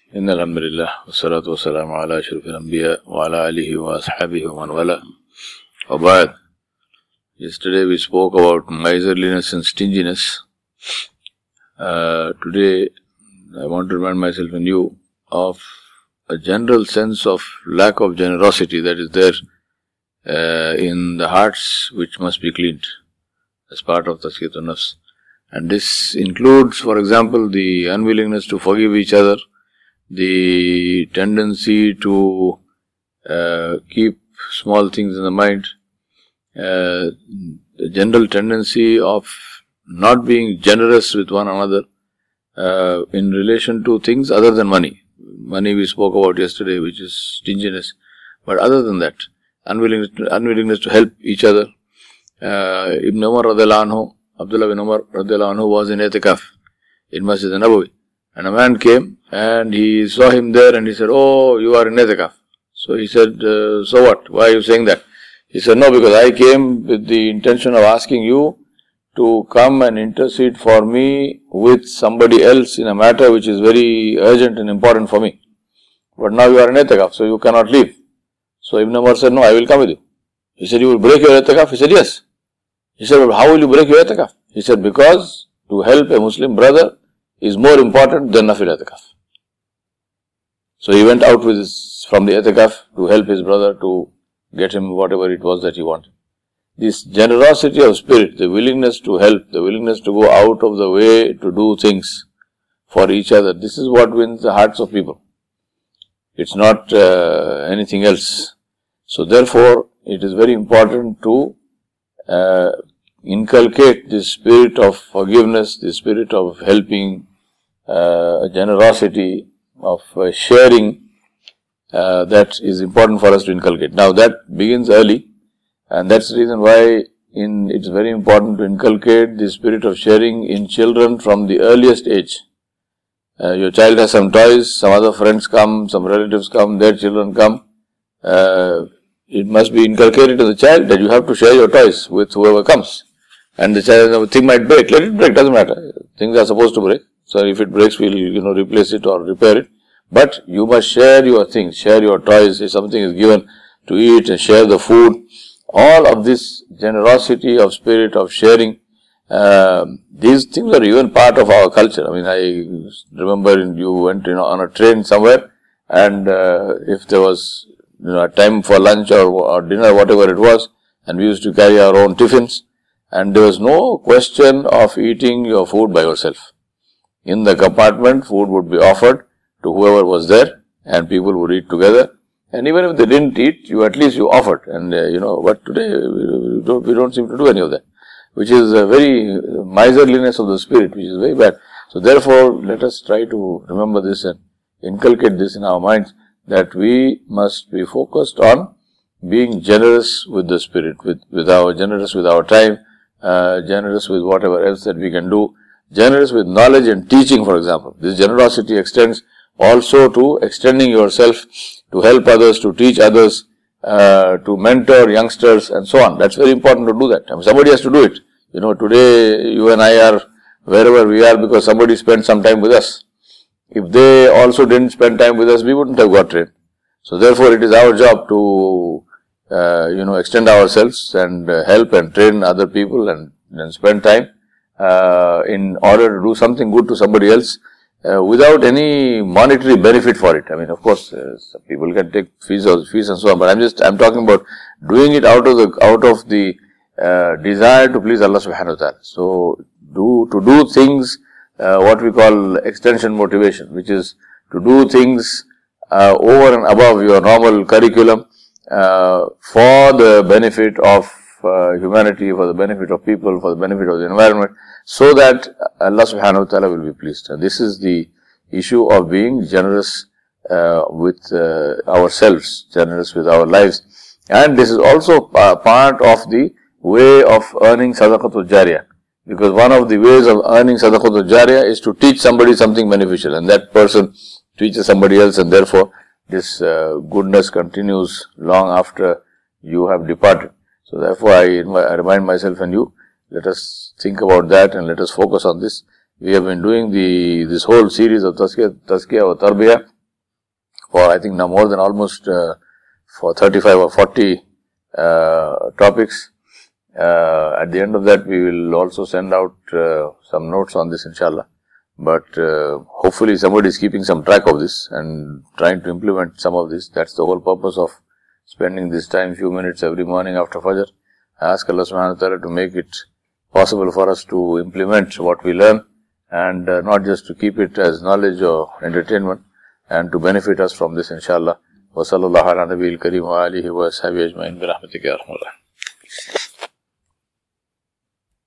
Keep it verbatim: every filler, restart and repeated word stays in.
إن الحمد لله والصلاة والسلام على أشرف الأنبياء وعلى آله وأصحابه ومن والاه. وبعد, yesterday we spoke about miserliness and stinginess. Uh, today I want to remind myself and you of a general sense of lack of generosity that is there uh, in the hearts, which must be cleaned as part of Tazkiyatun Nafs. And this includes, for example, the unwillingness to forgive each other, the tendency to uh, keep small things in the mind, uh, the general tendency of not being generous with one another uh, in relation to things other than money. Money we spoke about yesterday, which is stinginess. But other than that, unwillingness to, unwillingness to help each other. Uh, Ibn Umar radiallahu anhu, Abdullah bin Umar radiallahu anhu was in Itikaf in Masjid al-Nabawi. And a man came and he saw him there and he said, "Oh, you are in Itikaf." So he said, uh, "So what? Why are you saying that?" He said, "No, because I came with the intention of asking you to come and intercede for me with somebody else in a matter which is very urgent and important for me. But now you are in Itikaf, so you cannot leave." So Ibn Umar said, "No, I will come with you." He said, "You will break your Itikaf?" He said, "Yes." He said, "But how will you break your Itikaf?" He said, "Because to help a Muslim brother is more important than Nafil Itikaf." So he went out with his, from the Itikaf to help his brother to get him whatever it was that he wanted. This generosity of spirit, the willingness to help, the willingness to go out of the way to do things for each other, this is what wins the hearts of people. It's not uh, anything else. So therefore, it is very important to uh, inculcate this spirit of forgiveness, the spirit of helping, uh, generosity, of uh, sharing, uh, that is important for us to inculcate. Now that begins early, and that's the reason why in it's very important to inculcate the spirit of sharing in children from the earliest age. Uh, your child has some toys, some other friends come, some relatives come, their children come. Uh, it must be inculcated to the child that you have to share your toys with whoever comes. And the child, the thing might break, let it break, doesn't matter. Things are supposed to break. So if it breaks, we'll, you know, replace it or repair it. But you must share your things, share your toys. If something is given to eat, and share the food. All of this generosity of spirit of sharing, uh, these things are even part of our culture. I mean, I remember you went, you know, on a train somewhere, and uh, if there was, you know, a time for lunch or, or dinner, whatever it was, and we used to carry our own tiffins, and there was no question of eating your food by yourself. In the compartment, food would be offered to whoever was there, and people would eat together. And even if they didn't eat, you at least you offered. And uh, you know, but today we don't, we don't seem to do any of that, which is a very miserliness of the spirit, which is very bad. So therefore, let us try to remember this and inculcate this in our minds, that we must be focused on being generous with the spirit, with, with our generous with our time, uh, generous with whatever else that we can do, generous with knowledge and teaching, for example. This generosity extends also to extending yourself to help others, to teach others, uh, to mentor youngsters and so on. That's very important to do that. I mean, somebody has to do it. You know, today you and I are wherever we are because somebody spent some time with us. If they also didn't spend time with us, we wouldn't have got trained. So therefore, it is our job to, uh, you know, extend ourselves and uh, help and train other people and, and spend time uh, in order to do something good to somebody else. Uh, without any monetary benefit for it. I mean, of course, uh, some people can take fees or fees and so on, but I'm just, I'm talking about doing it out of the, out of the, uh, desire to please Allah subhanahu wa ta'ala. So, do, to do things, uh, what we call extension motivation, which is to do things, uh, over and above your normal curriculum, uh, for the benefit of, uh, humanity, for the benefit of people, for the benefit of the environment, so that Allah subhanahu wa ta'ala will be pleased. And this is the issue of being generous uh, with uh, ourselves, generous with our lives. And this is also uh, part of the way of earning sadaqatul jariyah. Because one of the ways of earning sadaqatul jariyah is to teach somebody something beneficial. And that person teaches somebody else, and therefore this uh, goodness continues long after you have departed. So therefore I, I remind myself and you, let us think about that and let us focus on this. We have been doing the this whole series of Tazkiyah, Tazkiyah or Tarbiyah for I think now more than almost uh, for thirty-five or forty uh, topics. Uh, at the end of that, we will also send out uh, some notes on this, inshallah. But uh, hopefully somebody is keeping some track of this and trying to implement some of this. That's the whole purpose of spending this time, few minutes every morning after Fajr. I ask Allah subhanahu wa ta'ala to make it possible for us to implement what we learn, and uh, not just to keep it as knowledge or entertainment, and to benefit us from this, inshallah. Wa sallallahu ala nabiyil kareem wa alihi wa ashabihi ajma'in bi rahmatika ya arhamar rahimin.